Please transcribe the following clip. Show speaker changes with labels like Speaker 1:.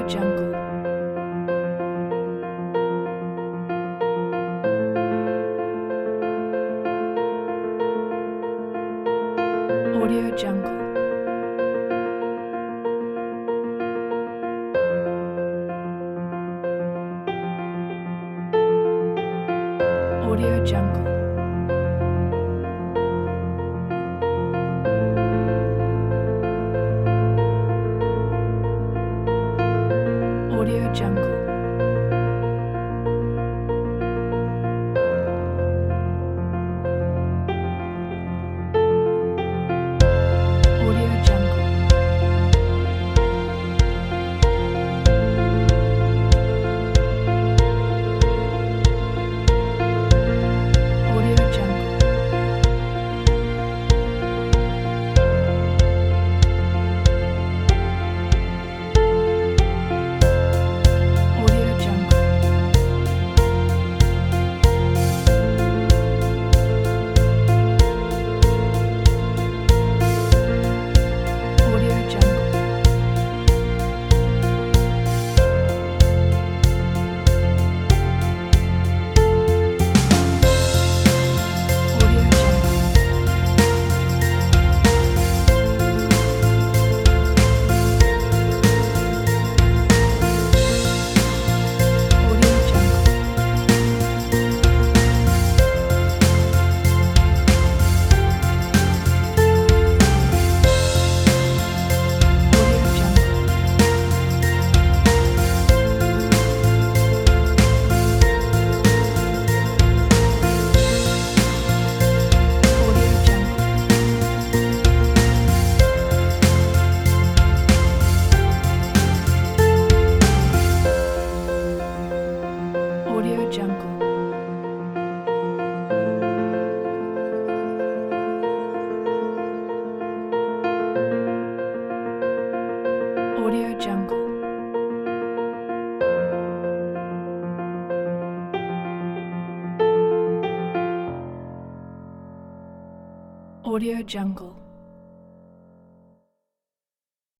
Speaker 1: Jungle. Audio Jungle. Audio Jungle. Audio Jungle. Audio Jungle. Audio Jungle. Audio Jungle. Audio Jungle. Audio Jungle. Audio Jungle. Audio Jungle. Audio Jungle. Audio Jungle. Audio Jungle. Audio Jungle.